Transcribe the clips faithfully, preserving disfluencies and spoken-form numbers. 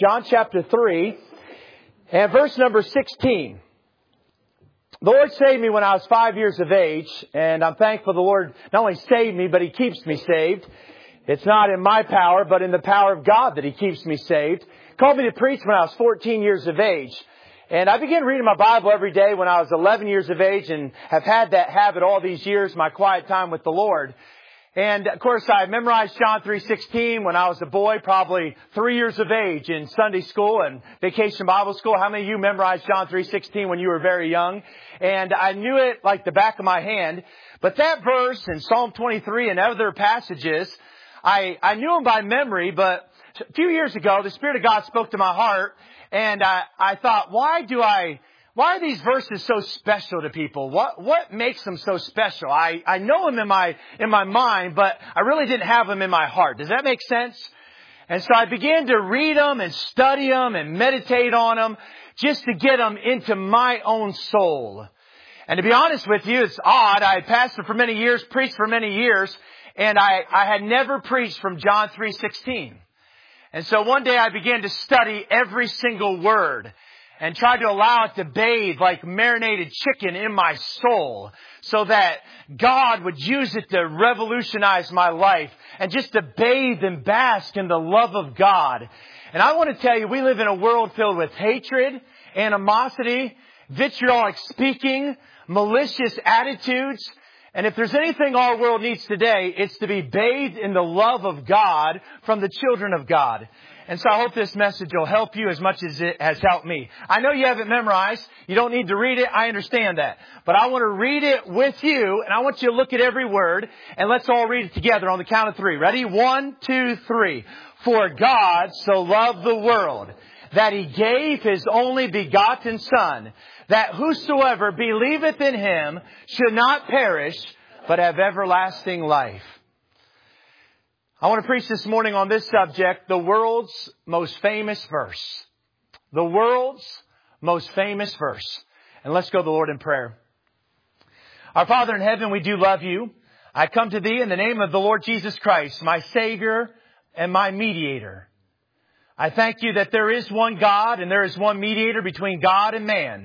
John chapter three and verse number sixteen. The Lord saved me when I was five years of age, and I'm thankful the Lord not only saved me, but He keeps me saved. It's not in my power, but in the power of God that He keeps me saved. He called me to preach when I was fourteen years of age. And I began reading my Bible every day when I was eleven years of age and have had that habit all these years, my quiet time with the Lord. And of course, I memorized John three sixteen when I was a boy, probably three years of age in Sunday school and vacation Bible school. How many of you memorized John three sixteen when you were very young? And I knew it like the back of my hand. But that verse in Psalm twenty-three and other passages, I, I knew them by memory. But a few years ago, the Spirit of God spoke to my heart. And I, I thought, why do I... Why are these verses so special to people? What what makes them so special? I, I know them in my in my mind, but I really didn't have them in my heart. Does that make sense? And so I began to read them and study them and meditate on them just to get them into my own soul. And to be honest with you, it's odd. I pastored for many years, preached for many years, and I, I had never preached from John three sixteen. And so one day I began to study every single word and tried to allow it to bathe like marinated chicken in my soul so that God would use it to revolutionize my life and just to bathe and bask in the love of God. And I want to tell you, we live in a world filled with hatred, animosity, vitriolic speaking, malicious attitudes. And if there's anything our world needs today, it's to be bathed in the love of God from the children of God. And so I hope this message will help you as much as it has helped me. I know you have it memorized. You don't need to read it. I understand that. But I want to read it with you, and I want you to look at every word, and let's all read it together on the count of three. Ready? One, two, three. For God so loved the world that He gave His only begotten Son, that whosoever believeth in Him should not perish, but have everlasting life. I want to preach this morning on this subject, the world's most famous verse. The world's most famous verse. And let's go to the Lord in prayer. Our Father in heaven, we do love You. I come to Thee in the name of the Lord Jesus Christ, my Savior and my mediator. I thank You that there is one God and there is one mediator between God and man,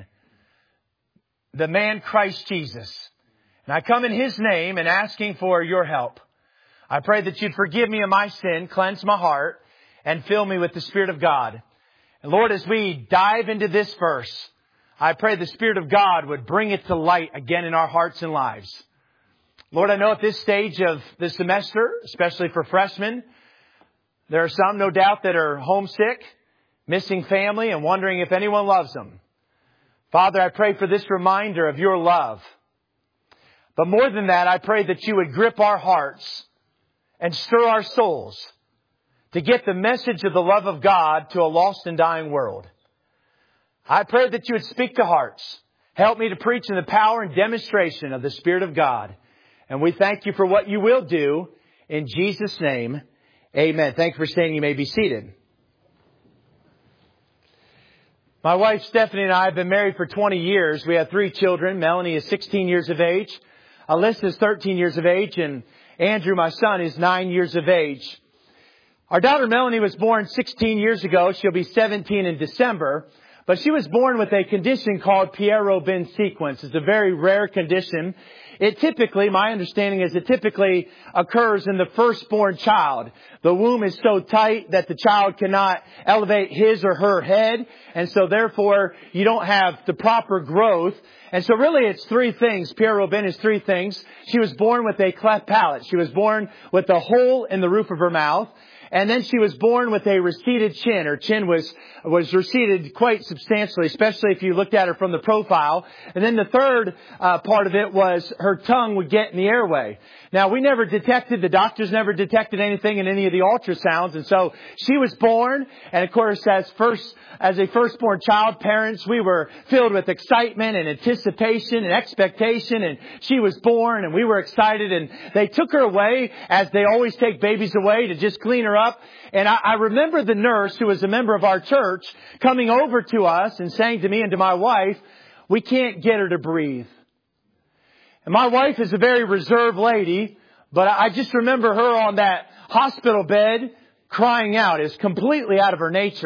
the man Christ Jesus. And I come in His name and asking for Your help. I pray that You'd forgive me of my sin, cleanse my heart, and fill me with the Spirit of God. And Lord, as we dive into this verse, I pray the Spirit of God would bring it to light again in our hearts and lives. Lord, I know at this stage of the semester, especially for freshmen, there are some, no doubt, that are homesick, missing family, and wondering if anyone loves them. Father, I pray for this reminder of Your love. But more than that, I pray that You would grip our hearts and stir our souls to get the message of the love of God to a lost and dying world. I pray that You would speak to hearts. Help me to preach in the power and demonstration of the Spirit of God. And we thank You for what You will do. In Jesus' name, amen. Thank you for staying. You may be seated. My wife Stephanie and I have been married for twenty years. We have three children. Melanie is sixteen years of age. Alyssa is thirteen years of age, and Andrew, my son, is nine years of age. Our daughter Melanie was born sixteen years ago. She'll be seventeen in December. But she was born with a condition called Pierre-Robin sequence. It's a very rare condition. It typically, my understanding is it typically occurs in the firstborn child. The womb is so tight that the child cannot elevate his or her head. And so therefore, you don't have the proper growth. And so really it's three things. Pierre-Robin is three things. She was born with a cleft palate. She was born with a hole in the roof of her mouth. And then she was born with a receded chin. Her chin was, was receded quite substantially, especially if you looked at her from the profile. And then the third uh, part of it was her tongue would get in the airway. Now, we never detected, the doctors never detected anything in any of the ultrasounds. And so she was born. And of course, as first, as a firstborn child, parents, we were filled with excitement and anticipation and expectation. And she was born and we were excited. And they took her away, as they always take babies away, to just clean her up. And I, I remember the nurse, who was a member of our church, coming over to us and saying to me and to my wife, "We can't get her to breathe." And my wife is a very reserved lady, but I just remember her on that hospital bed crying out. It's completely out of her nature.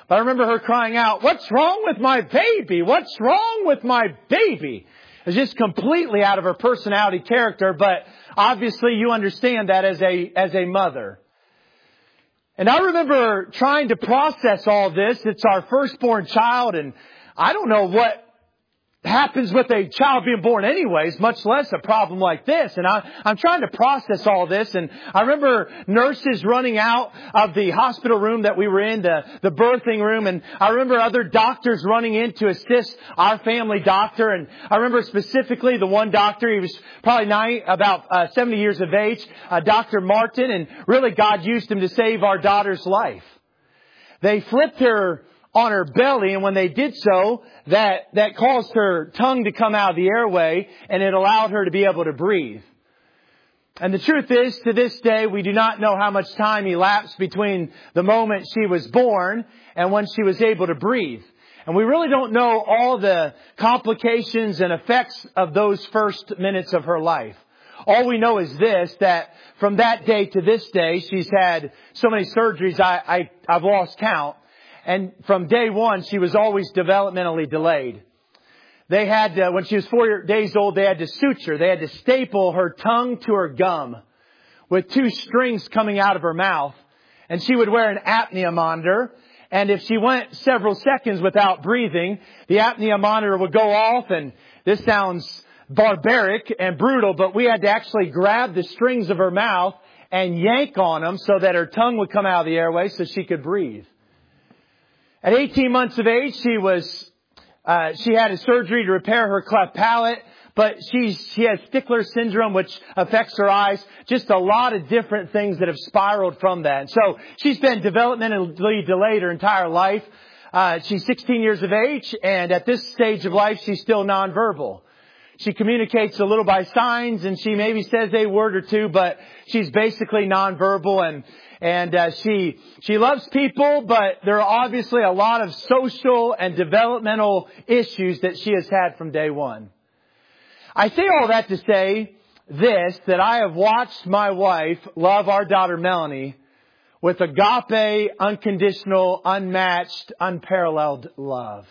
But I remember her crying out, "What's wrong with my baby? What's wrong with my baby?" It's just completely out of her personality character, but obviously you understand that as a, as a mother. And I remember trying to process all this. It's our firstborn child, and I don't know what happens with a child being born anyways, much less a problem like this. And I, I'm trying to process all this. And I remember nurses running out of the hospital room that we were in, the, the birthing room. And I remember other doctors running in to assist our family doctor. And I remember specifically the one doctor, he was probably nine, about uh, seventy years of age, uh, Doctor Martin. And really God used him to save our daughter's life. They flipped her on her belly, and when they did so, that, that caused her tongue to come out of the airway, and it allowed her to be able to breathe. And the truth is, to this day, we do not know how much time elapsed between the moment she was born and when she was able to breathe. And we really don't know all the complications and effects of those first minutes of her life. All we know is this, that from that day to this day, she's had so many surgeries, I, I, I've lost count. And from day one, she was always developmentally delayed. They had to, when she was four days old, they had to suture. They had to staple her tongue to her gum with two strings coming out of her mouth. And she would wear an apnea monitor. And if she went several seconds without breathing, the apnea monitor would go off. And this sounds barbaric and brutal, but we had to actually grab the strings of her mouth and yank on them so that her tongue would come out of the airway so she could breathe. At eighteen months of age, she was, uh, she had a surgery to repair her cleft palate, but she, she has Stickler syndrome, which affects her eyes. Just a lot of different things that have spiraled from that. And so she's been developmentally delayed her entire life. Uh, she's sixteen years of age, and at this stage of life, she's still nonverbal. She communicates a little by signs, and she maybe says a word or two, but she's basically nonverbal, and And uh, she she loves people, but there are obviously a lot of social and developmental issues that she has had from day one. I say all that to say this, that I have watched my wife love our daughter Melanie with agape, unconditional, unmatched, unparalleled love.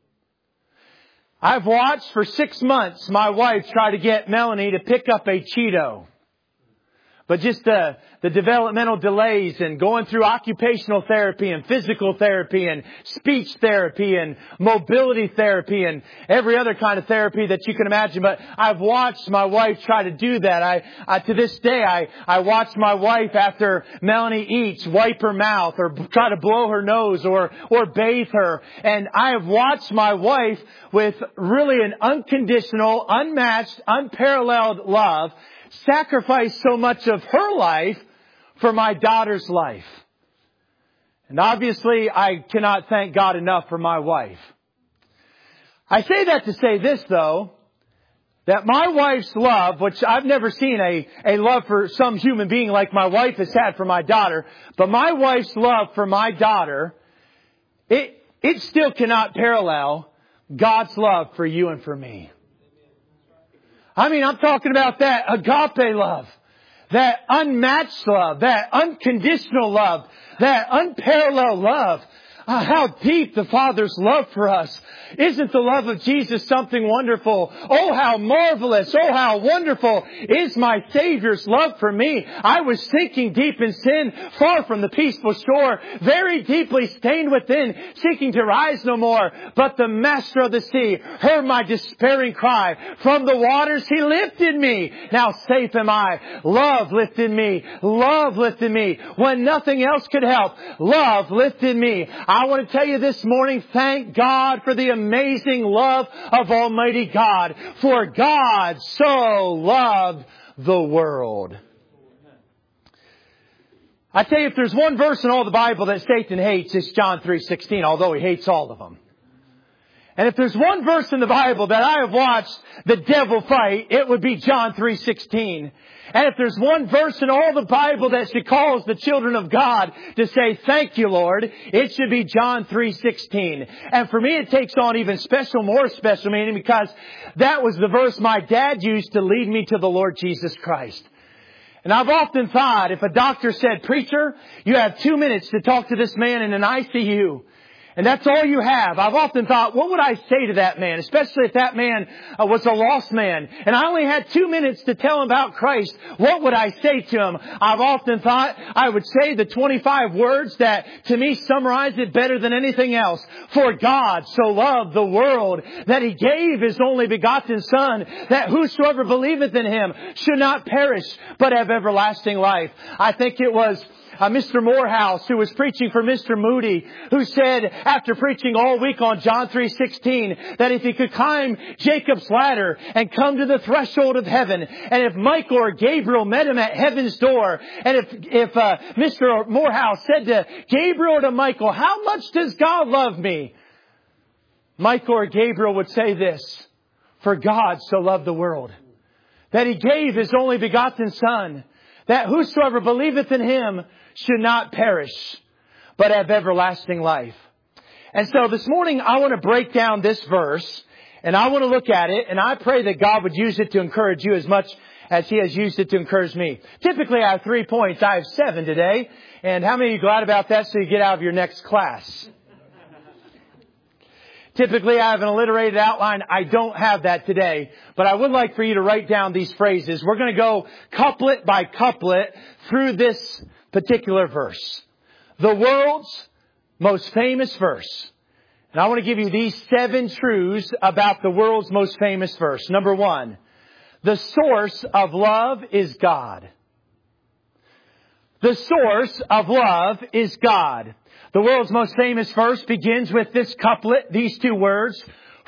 I've watched for six months my wife try to get Melanie to pick up a Cheeto. But just the, the developmental delays and going through occupational therapy and physical therapy and speech therapy and mobility therapy and every other kind of therapy that you can imagine. But I've watched my wife try to do that. I, I to this day, I, I watch my wife after Melanie eats, wipe her mouth or try to blow her nose or, or bathe her. And I have watched my wife with really an unconditional, unmatched, unparalleled love sacrifice so much of her life for my daughter's life. And obviously, I cannot thank God enough for my wife. I say that to say this, though, that my wife's love, which I've never seen a, a love for some human being like my wife has had for my daughter, but my wife's love for my daughter, it, it still cannot parallel God's love for you and for me. I mean, I'm talking about that agape love, that unmatched love, that unconditional love, that unparalleled love. Uh, how deep the Father's love for us. Isn't the love of Jesus something wonderful? Oh, how marvelous. Oh, how wonderful is my Savior's love for me. I was sinking deep in sin, far from the peaceful shore, very deeply stained within, seeking to rise no more. But the Master of the sea heard my despairing cry. From the waters He lifted me. Now safe am I. Love lifted me. Love lifted me. When nothing else could help, love lifted me. I want to tell you this morning, thank God for the amazing love of Almighty God. For God so loved the world. I tell you, if there's one verse in all the Bible that Satan hates, it's John three sixteen, although he hates all of them. And if there's one verse in the Bible that I have watched the devil fight, it would be John three sixteen. And if there's one verse in all the Bible that should cause the children of God to say, thank you, Lord, it should be John three sixteen. And for me, it takes on even special, more special meaning because that was the verse my dad used to lead me to the Lord Jesus Christ. And I've often thought, if a doctor said, preacher, you have two minutes to talk to this man in an I C U. and that's all you have. I've often thought, what would I say to that man, especially if that man uh, was a lost man, and I only had two minutes to tell him about Christ. What would I say to him? I've often thought I would say the twenty-five words that to me summarize it better than anything else. For God so loved the world that He gave His only begotten Son, that whosoever believeth in Him should not perish, but have everlasting life. I think it was Uh, Mister Morehouse, who was preaching for Mister Moody, who said after preaching all week on John three sixteen that if he could climb Jacob's ladder and come to the threshold of heaven, and if Michael or Gabriel met him at heaven's door, and if if uh, Mister Morehouse said to Gabriel or to Michael, "How much does God love me?" Michael or Gabriel would say this: "For God so loved the world, that He gave His only begotten Son, that whosoever believeth in Him should not perish, but have everlasting life." And so this morning I want to break down this verse, and I want to look at it, and I pray that God would use it to encourage you as much as He has used it to encourage me. Typically I have three points. I have seven today. And how many of you glad about that so you get out of your next class? Typically I have an alliterated outline. I don't have that today. But I would like for you to write down these phrases. We're going to go couplet by couplet through this particular verse. The world's most famous verse. And I want to give you these seven truths about the world's most famous verse. Number one, the source of love is God. The source of love is God. The world's most famous verse begins with this couplet, these two words,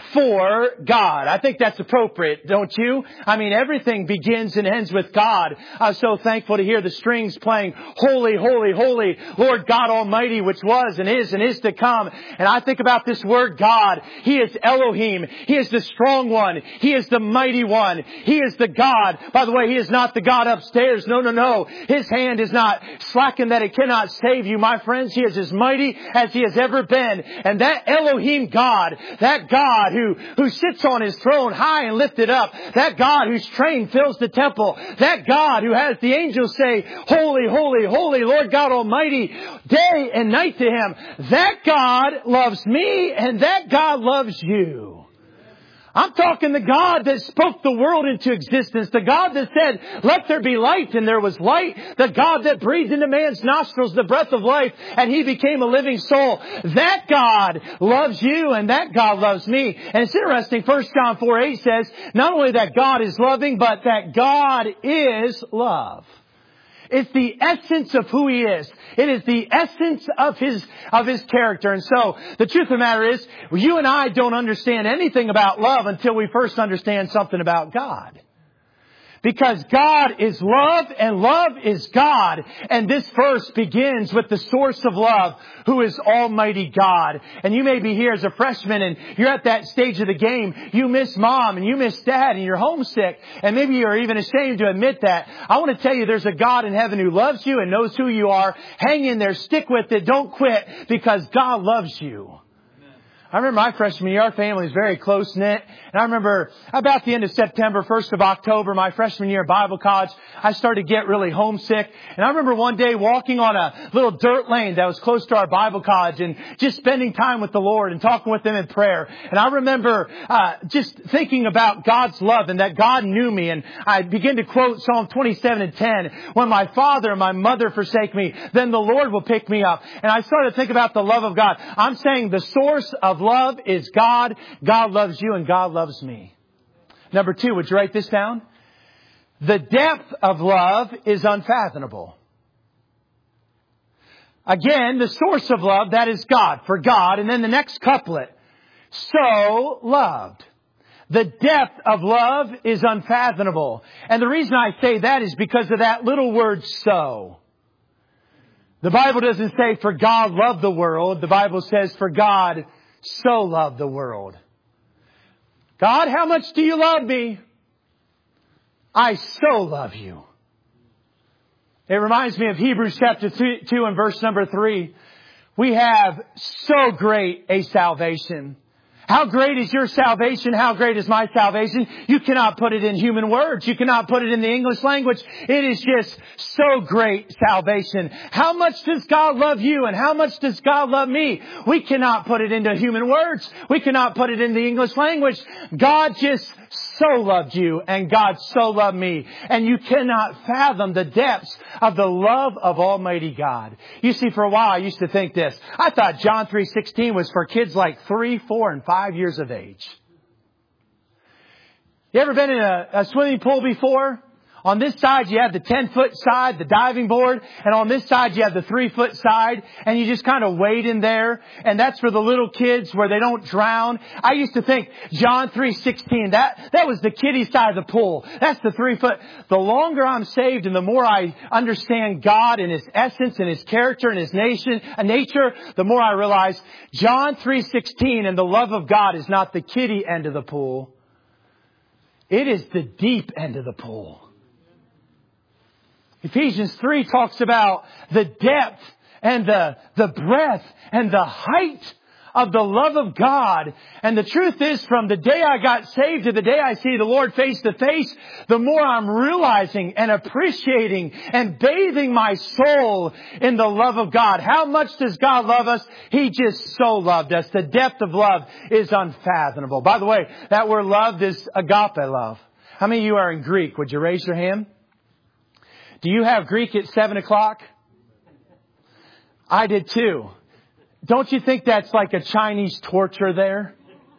for God. I think that's appropriate, don't you? I mean, everything begins and ends with God. I'm so thankful to hear the strings playing, "Holy, holy, holy, Lord God Almighty, which was and is and is to come." And I think about this word God. He is Elohim. He is the strong one. He is the mighty one. He is the God. By the way, He is not the God upstairs. No, no, no. His hand is not slackened that it cannot save you, my friends. He is as mighty as He has ever been. And that Elohim God, that God who, who sits on His throne high and lifted up, that God whose train fills the temple, that God who has the angels say, "Holy, holy, holy, Lord God Almighty," day and night to Him, that God loves me and that God loves you. I'm talking the God that spoke the world into existence. The God that said, "Let there be light," and there was light. The God that breathed into man's nostrils the breath of life, and he became a living soul. That God loves you, and that God loves me. And it's interesting, First John four eight says, not only that God is loving, but that God is love. It's the essence of who He is. It is the essence of His, of His character. And so, the truth of the matter is, you and I don't understand anything about love until we first understand something about God. Because God is love and love is God. And this verse begins with the source of love, who is Almighty God. And you may be here as a freshman and you're at that stage of the game. You miss mom and you miss dad and you're homesick. And maybe you're even ashamed to admit that. I want to tell you there's a God in heaven who loves you and knows who you are. Hang in there. Stick with it. Don't quit, because God loves you. I remember my freshman year, our family was very close-knit. And I remember about the end of September, first of October, my freshman year at Bible college, I started to get really homesick. And I remember one day walking on a little dirt lane that was close to our Bible college and just spending time with the Lord and talking with Him in prayer. And I remember uh just thinking about God's love and that God knew me. And I began to quote Psalm twenty-seven and ten. "When my father and my mother forsake me, then the Lord will pick me up." And I started to think about the love of God. I'm saying the source of love is God. God loves you and God loves me. Number two, would you write this down? The depth of love is unfathomable. Again, the source of love, that is God, for God. And then the next couplet, so loved. The depth of love is unfathomable. And the reason I say that is because of that little word so. The Bible doesn't say for God loved the world. The Bible says for God so loved the world. God, how much do you love me? I so love you. It reminds me of Hebrews chapter two and verse number three. We have so great a salvation. How great is your salvation? How great is my salvation? You cannot put it in human words. You cannot put it in the English language. It is just so great, salvation. How much does God love you and how much does God love me? We cannot put it into human words. We cannot put it in the English language. God just so loved you and God so loved me. And you cannot fathom the depths of the love of Almighty God. You see, for a while I used to think this. I thought John three sixteen was for kids like three, four, and five years of age. You ever been in a, a swimming pool before? On this side, you have the ten-foot side, the diving board, and on this side, you have the three-foot side, and you just kind of wade in there, and that's for the little kids where they don't drown. I used to think John three sixteen, that, that was the kiddie side of the pool. That's the three-foot. The longer I'm saved and the more I understand God and His essence and His character and His nation, uh, nature, the more I realize John three sixteen and the love of God is not the kiddie end of the pool. It is the deep end of the pool. Ephesians three talks about the depth and the, the breadth and the height of the love of God. And the truth is, from the day I got saved to the day I see the Lord face to face, the more I'm realizing and appreciating and bathing my soul in the love of God. How much does God love us? He just so loved us. The depth of love is unfathomable. By the way, that word loved is agape love. How many of you are in Greek? Would you raise your hand? Do you have Greek at seven o'clock? I did too. Don't you think that's like a Chinese torture there?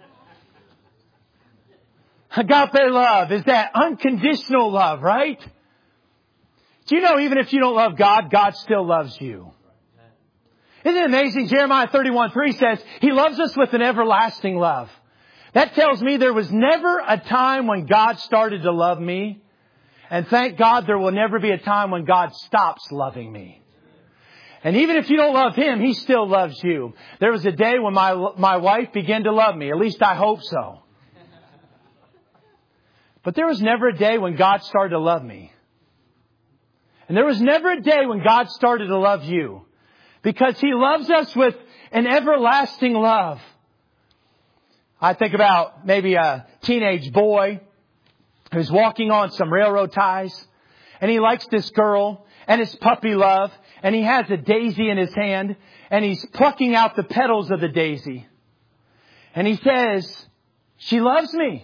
Agape love is that unconditional love, right? Do you know even if you don't love God, God still loves you? Isn't it amazing? Jeremiah thirty-one three says He loves us with an everlasting love. That tells me there was never a time when God started to love me. And thank God there will never be a time when God stops loving me. And even if you don't love Him, He still loves you. There was a day when my my wife began to love me. At least I hope so. But there was never a day when God started to love me. And there was never a day when God started to love you. Because He loves us with an everlasting love. I think about maybe a teenage boy who's walking on some railroad ties, and he likes this girl, and it's puppy love, and he has a daisy in his hand, and he's plucking out the petals of the daisy. And he says, "She loves me."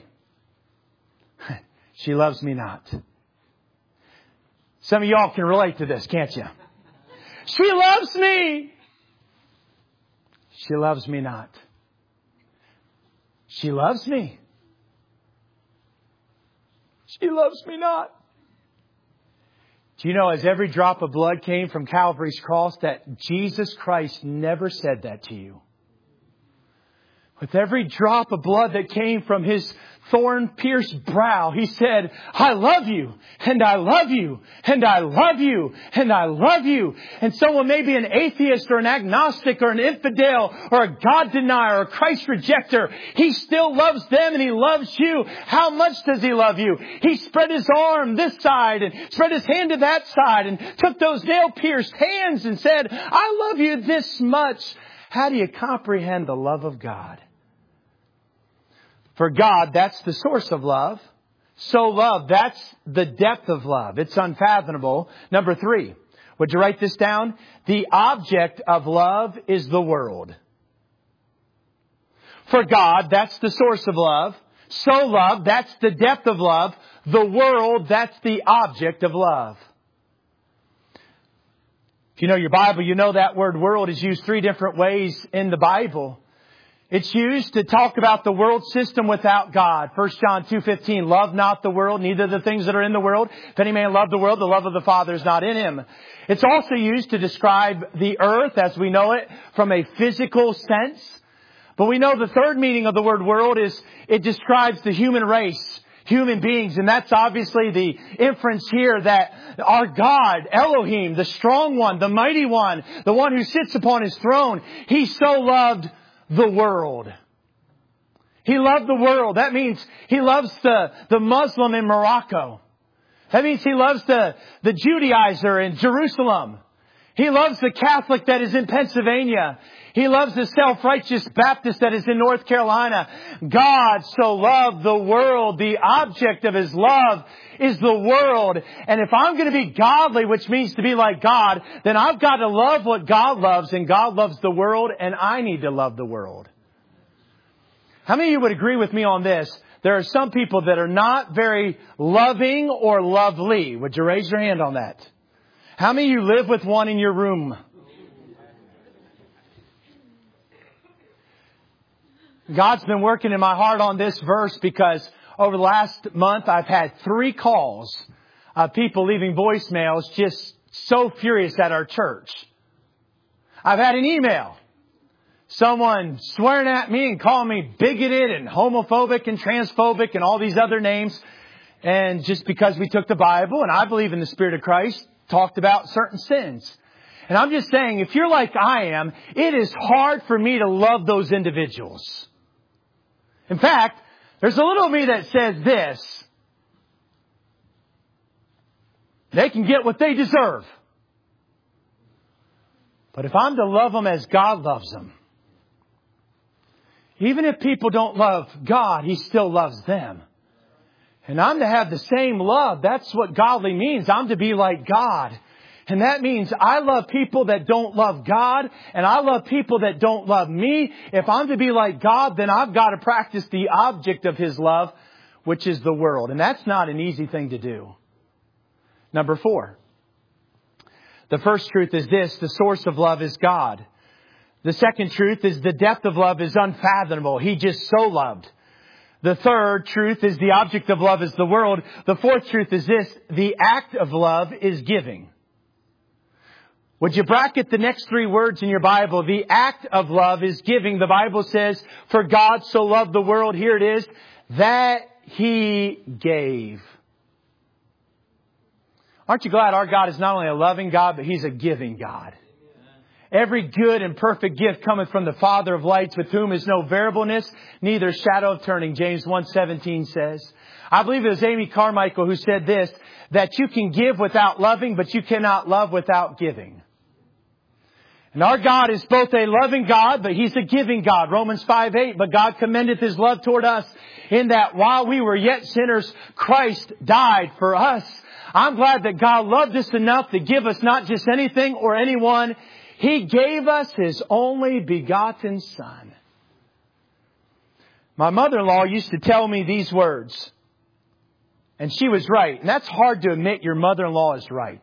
She loves me not. Some of y'all can relate to this, can't you? She loves me. She loves me not. She loves me. She loves me not. Do you know, as every drop of blood came from Calvary's cross, that Jesus Christ never said that to you? With every drop of blood that came from His thorn-pierced brow, He said, "I love you, and I love you, and I love you, and I love you." And someone may be an atheist or an agnostic or an infidel or a God denier or a Christ rejecter. He still loves them and He loves you. How much does He love you? He spread His arm this side and spread His hand to that side and took those nail-pierced hands and said, "I love you this much." How do you comprehend the love of God? For God, that's the source of love. So love, that's the depth of love. It's unfathomable. Number three, would you write this down? The object of love is the world. For God, that's the source of love. So love, that's the depth of love. The world, that's the object of love. If you know your Bible, you know that word world is used three different ways in the Bible. It's used to talk about the world system without God. First John two fifteen, love not the world, neither the things that are in the world. If any man love the world, the love of the Father is not in him. It's also used to describe the earth as we know it from a physical sense. But we know the third meaning of the word world is it describes the human race, human beings. And that's obviously the inference here that our God, Elohim, the strong one, the mighty one, the one who sits upon His throne, He so loved the world. He loved the world. That means He loves the, the Muslim in Morocco. That means He loves the, the Judaizer in Jerusalem. He loves the Catholic that is in Pennsylvania. He loves the self-righteous Baptist that is in North Carolina. God so loved the world. The object of His love is the world. And if I'm going to be godly, which means to be like God, then I've got to love what God loves. And God loves the world, and I need to love the world. How many of you would agree with me on this? There are some people that are not very loving or lovely. Would you raise your hand on that? How many of you live with one in your room? God's been working in my heart on this verse because over the last month I've had three calls of people leaving voicemails just so furious at our church. I've had an email. Someone swearing at me and calling me bigoted and homophobic and transphobic and all these other names. And just because we took the Bible and I believe in the Spirit of Christ, talked about certain sins. And I'm just saying, if you're like I am, it is hard for me to love those individuals. In fact, there's a little of me that says this. They can get what they deserve. But if I'm to love them as God loves them, even if people don't love God, He still loves them. And I'm to have the same love. That's what godly means. I'm to be like God. And that means I love people that don't love God, and I love people that don't love me. If I'm to be like God, then I've got to practice the object of His love, which is the world. And that's not an easy thing to do. Number four. The first truth is this: the source of love is God. The second truth is the depth of love is unfathomable. He just so loved. The third truth is the object of love is the world. The fourth truth is this: the act of love is giving. Would you bracket the next three words in your Bible? The act of love is giving. The Bible says, for God so loved the world, here it is, that He gave. Aren't you glad our God is not only a loving God, but He's a giving God? Every good and perfect gift cometh from the Father of lights, with whom is no variableness, neither shadow of turning. James one seventeen says. I believe it was Amy Carmichael who said this, that you can give without loving, but you cannot love without giving. And our God is both a loving God, but He's a giving God. Romans five eight, but God commendeth His love toward us in that while we were yet sinners, Christ died for us. I'm glad that God loved us enough to give us not just anything or anyone. He gave us His only begotten Son. My mother-in-law used to tell me these words. And she was right. And that's hard to admit your mother-in-law is right.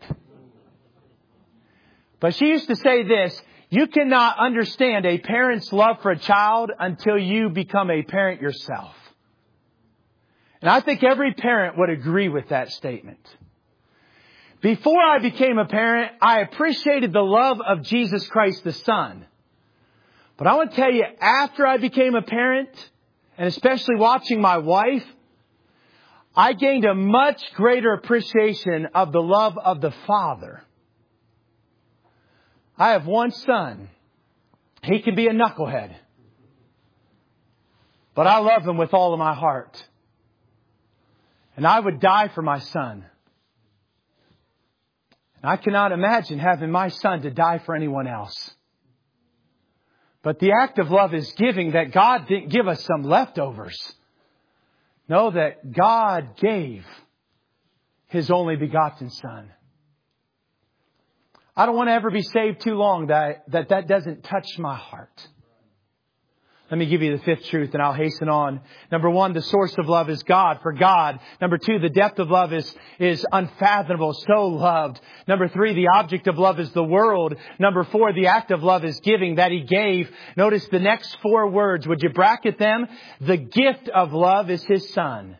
But she used to say this: you cannot understand a parent's love for a child until you become a parent yourself. And I think every parent would agree with that statement. Before I became a parent, I appreciated the love of Jesus Christ the Son. But I want to tell you, after I became a parent, and especially watching my wife, I gained a much greater appreciation of the love of the Father. I have one son. He can be a knucklehead. But I love him with all of my heart. And I would die for my son. And I cannot imagine having my son to die for anyone else. But the act of love is giving, that God didn't give us some leftovers. No, that God gave His only begotten Son. I don't want to ever be saved too long that that, that doesn't touch my heart. Let me give you the fifth truth and I'll hasten on. Number one, the source of love is God, for God. Number two, the depth of love is, is unfathomable, so loved. Number three, the object of love is the world. Number four, the act of love is giving, that He gave. Notice the next four words. Would you bracket them? The gift of love is His Son.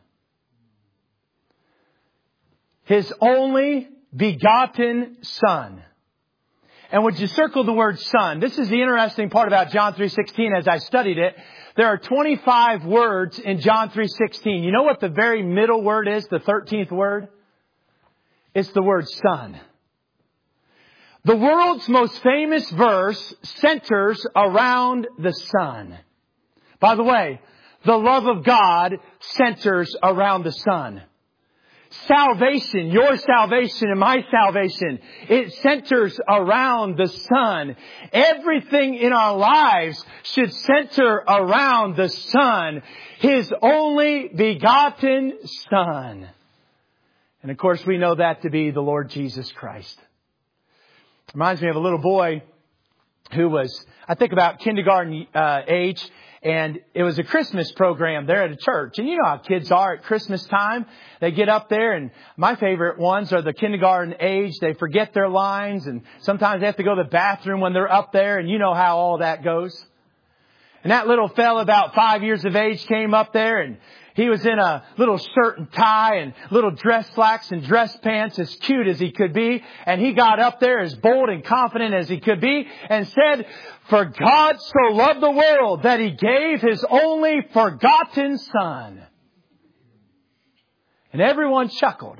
His only begotten Son. And would you circle the word son? This is the interesting part about John three sixteen as I studied it. There are twenty-five words in John three sixteen. You know what the very middle word is, the thirteenth word? It's the word son. The world's most famous verse centers around the Son. By the way, the love of God centers around the Son. salvation, your salvation and my salvation, it centers around the Son. Everything in our lives should center around the Son, His only begotten Son. And of course, we know that to be the Lord Jesus Christ. Reminds me of a little boy who was, I think, about kindergarten uh, age. And it was a Christmas program there at a church. And you know how kids are at Christmas time. They get up there, and my favorite ones are the kindergarten age. They forget their lines, and sometimes they have to go to the bathroom when they're up there. And you know how all that goes. And that little fella about five years of age came up there, and he was in a little shirt and tie and little dress slacks and dress pants, as cute as he could be. And he got up there as bold and confident as he could be and said, "For God so loved the world that He gave His only forgotten Son." And everyone chuckled.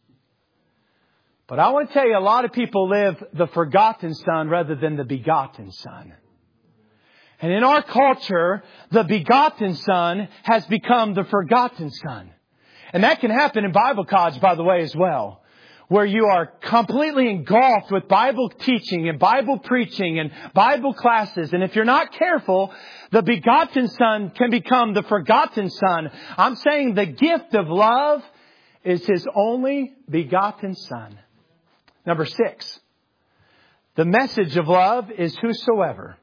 But I want to tell you, a lot of people live the forgotten Son rather than the begotten Son. And in our culture, the begotten Son has become the forgotten Son. And that can happen in Bible college, by the way, as well, where you are completely engulfed with Bible teaching and Bible preaching and Bible classes. And if you're not careful, the begotten Son can become the forgotten Son. I'm saying the gift of love is His only begotten Son. Number six, the message of love is whosoever.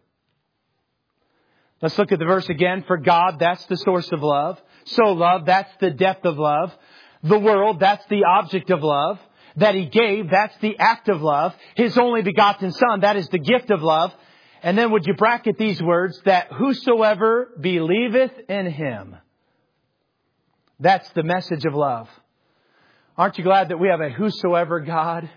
Let's look at the verse again. For God, that's the source of love. So love, that's the depth of love. The world, that's the object of love. That He gave, that's the act of love. His only begotten Son, that is the gift of love. And then would you bracket these words? That whosoever believeth in Him. That's the message of love. Aren't you glad that we have a whosoever God?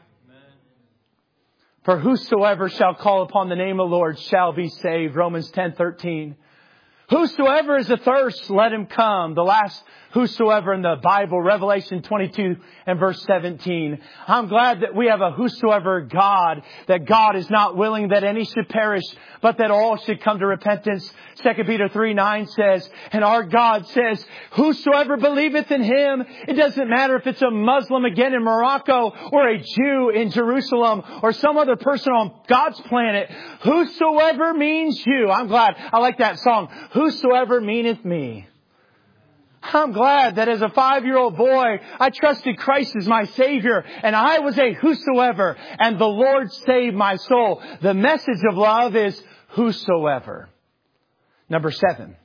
For whosoever shall call upon the name of the Lord shall be saved. Romans ten thirteen. Whosoever is athirst, let him come. The last whosoever in the Bible, Revelation twenty-two and verse seventeen. I'm glad that we have a whosoever God, that God is not willing that any should perish, but that all should come to repentance. Second Peter three nine says, and our God says, whosoever believeth in Him, it doesn't matter if it's a Muslim again in Morocco or a Jew in Jerusalem or some other person on God's planet. Whosoever means you. I'm glad. I like that song. Whosoever meaneth me. I'm glad that as a five-year-old boy, I trusted Christ as my Savior, and I was a whosoever, and the Lord saved my soul. The message of love is whosoever. Number seven.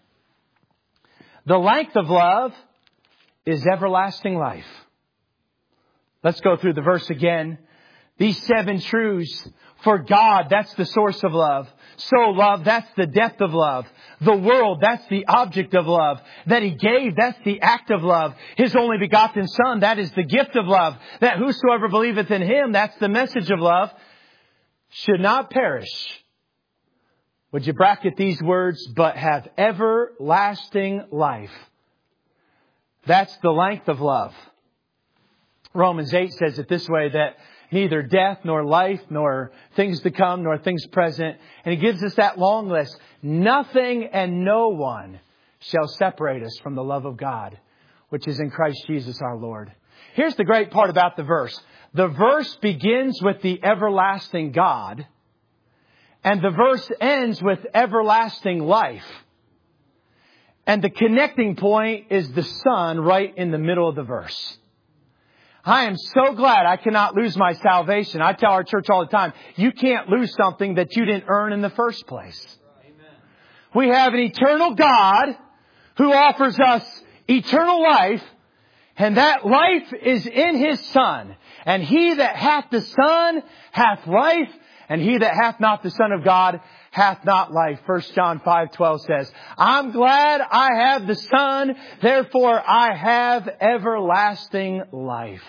The length of love is everlasting life. Let's go through the verse again. These seven truths. For God, that's the source of love. So love, that's the depth of love. The world, that's the object of love. That He gave, that's the act of love. His only begotten Son, that is the gift of love. That whosoever believeth in Him, that's the message of love, should not perish. Would you bracket these words? But have everlasting life. That's the length of love. Romans eight says it this way, that neither death, nor life, nor things to come, nor things present. And He gives us that long list. Nothing and no one shall separate us from the love of God, which is in Christ Jesus our Lord. Here's the great part about the verse. The verse begins with the everlasting God, and the verse ends with everlasting life. And the connecting point is the Son right in the middle of the verse. I am so glad I cannot lose my salvation. I tell our church all the time, you can't lose something that you didn't earn in the first place. Amen. We have an eternal God who offers us eternal life, and that life is in His Son. And he that hath the Son hath life, and he that hath not the Son of God hath not life. First John five twelve says, I'm glad I have the Son, therefore I have everlasting life.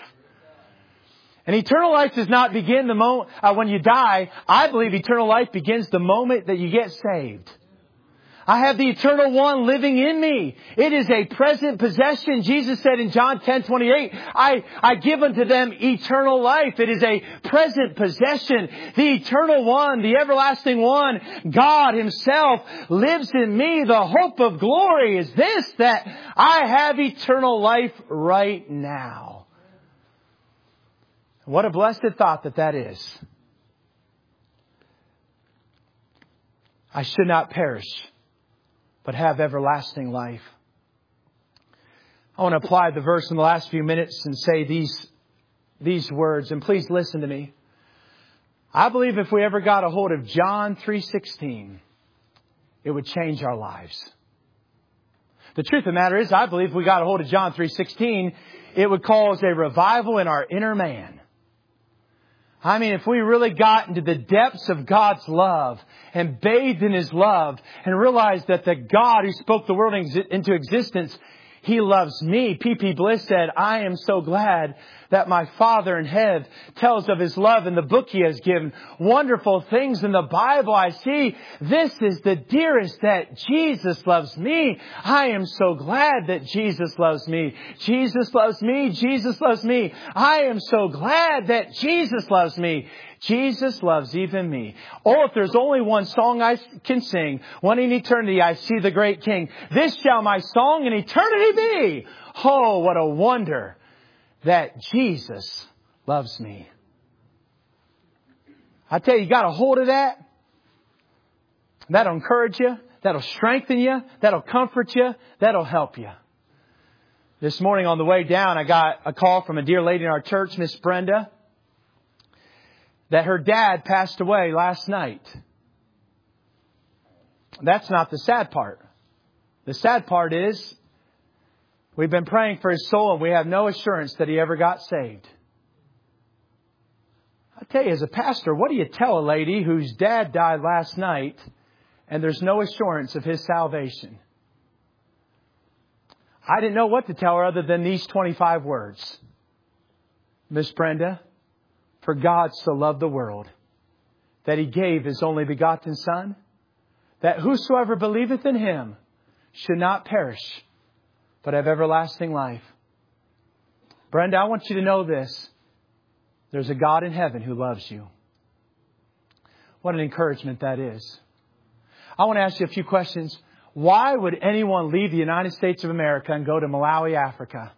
And eternal life does not begin the moment uh, when you die. I believe eternal life begins the moment that you get saved. I have the eternal one living in me. It is a present possession. Jesus said in John ten twenty-eight, I, I give unto them eternal life. It is a present possession. The eternal one, the everlasting one, God Himself lives in me. The hope of glory is this, that I have eternal life right now. What a blessed thought that that is. I should not perish, but have everlasting life. I want to apply the verse in the last few minutes and say these, these words. And please listen to me. I believe if we ever got a hold of John three sixteen, it would change our lives. The truth of the matter is, I believe if we got a hold of John three sixteen, it would cause a revival in our inner man. I mean, if we really got into the depths of God's love and bathed in His love and realized that the God who spoke the world into existence, He loves me. P P Bliss said, I am so glad that my Father in heaven tells of His love in the book He has given. Wonderful things in the Bible I see. This is the dearest, that Jesus loves me. I am so glad that Jesus loves me. Jesus loves me. Jesus loves me. I am so glad that Jesus loves me. Jesus loves even me. Oh, if there's only one song I can sing, one in eternity, I see the great King. This shall my song in eternity be. Oh, what a wonder that Jesus loves me. I tell you, you got a hold of that. That'll encourage you. That'll strengthen you. That'll comfort you. That'll help you. This morning on the way down, I got a call from a dear lady in our church, Miss Brenda, that her dad passed away last night. That's not the sad part. The sad part is we've been praying for his soul and we have no assurance that he ever got saved. I tell you, as a pastor, what do you tell a lady whose dad died last night and there's no assurance of his salvation? I didn't know what to tell her other than these twenty-five words. Miss Brenda, for God so loved the world that He gave His only begotten Son, that whosoever believeth in Him should not perish, but have everlasting life. Brenda, I want you to know this. There's a God in heaven who loves you. What an encouragement that is. I want to ask you a few questions. Why would anyone leave the United States of America and go to Malawi, Africa?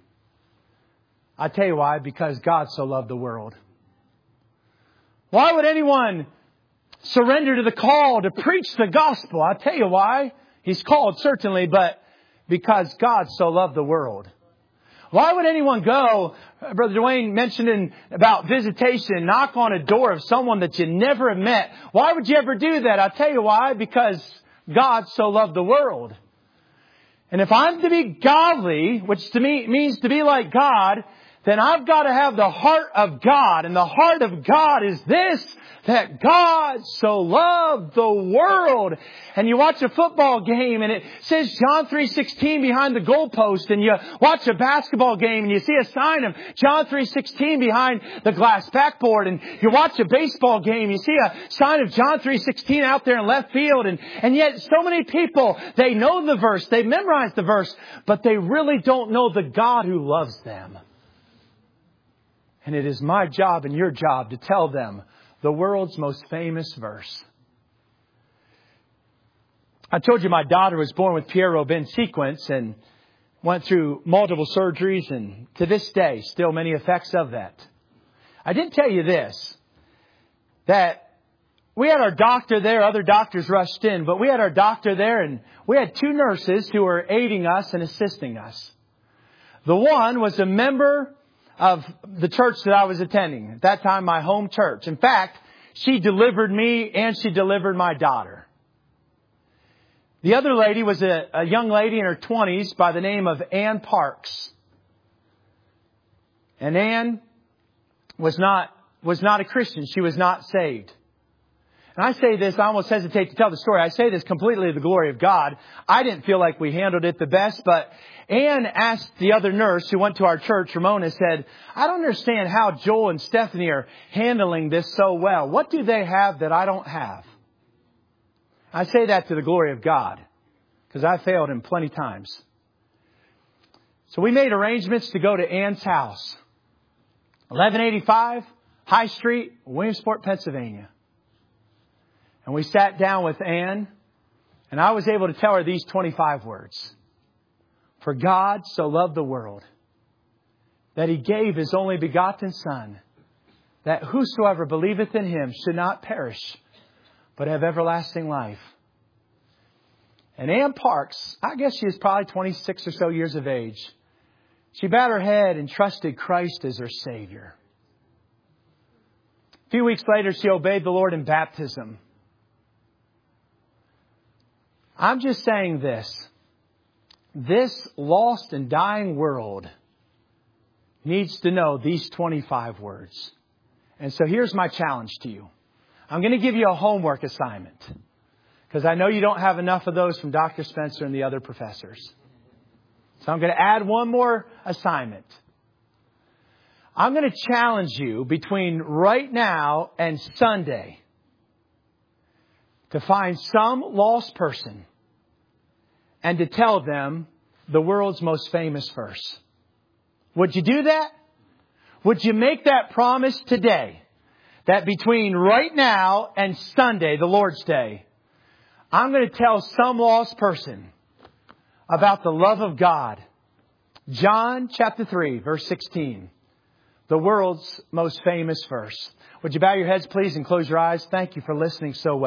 I tell you why. Because God so loved the world. Why would anyone surrender to the call to preach the gospel? I'll tell you why. He's called, certainly, but because God so loved the world. Why would anyone go, Brother Dwayne mentioned in, about visitation, knock on a door of someone that you never have met? Why would you ever do that? I'll tell you why. Because God so loved the world. And if I'm to be godly, which to me means to be like God, then I've got to have the heart of God. And the heart of God is this, that God so loved the world. And you watch a football game and it says John three sixteen behind the goalpost. And you watch a basketball game and you see a sign of John three sixteen behind the glass backboard. And you watch a baseball game, you see a sign of John three sixteen out there in left field. And, and yet so many people, they know the verse, they memorize the verse, but they really don't know the God who loves them. And it is my job and your job to tell them the world's most famous verse. I told you my daughter was born with Pierre-Robin sequence and went through multiple surgeries, and to this day, still many effects of that. I did tell you this, that we had our doctor there, other doctors rushed in, but we had our doctor there and we had two nurses who were aiding us and assisting us. The one was a member of the church that I was attending. At that time, my home church. In fact, she delivered me and she delivered my daughter. The other lady was a, a young lady in her twenties by the name of Ann Parks. And Ann was not, was not a Christian. She was not saved. And I say this, I almost hesitate to tell the story. I say this completely to the glory of God. I didn't feel like we handled it the best, but Ann asked the other nurse who went to our church, Ramona, said, I don't understand how Joel and Stephanie are handling this so well. What do they have that I don't have? I say that to the glory of God, because I failed him plenty times. So we made arrangements to go to Ann's house. eleven eighty-five High Street, Williamsport, Pennsylvania. And we sat down with Ann, and I was able to tell her these twenty-five words. For God so loved the world that He gave His only begotten Son, that whosoever believeth in Him should not perish, but have everlasting life. And Ann Parks, I guess she was probably twenty-six or so years of age. She bowed her head and trusted Christ as her Savior. A few weeks later, she obeyed the Lord in baptism. I'm just saying this. This lost and dying world needs to know these twenty-five words. And so here's my challenge to you. I'm going to give you a homework assignment, because I know you don't have enough of those from Doctor Spencer and the other professors. So I'm going to add one more assignment. I'm going to challenge you between right now and Sunday to find some lost person and to tell them the world's most famous verse. Would you do that? Would you make that promise today that between right now and Sunday, the Lord's Day, I'm going to tell some lost person about the love of God? John chapter three, verse sixteen. The world's most famous verse. Would you bow your heads, please, and close your eyes? Thank you for listening so well.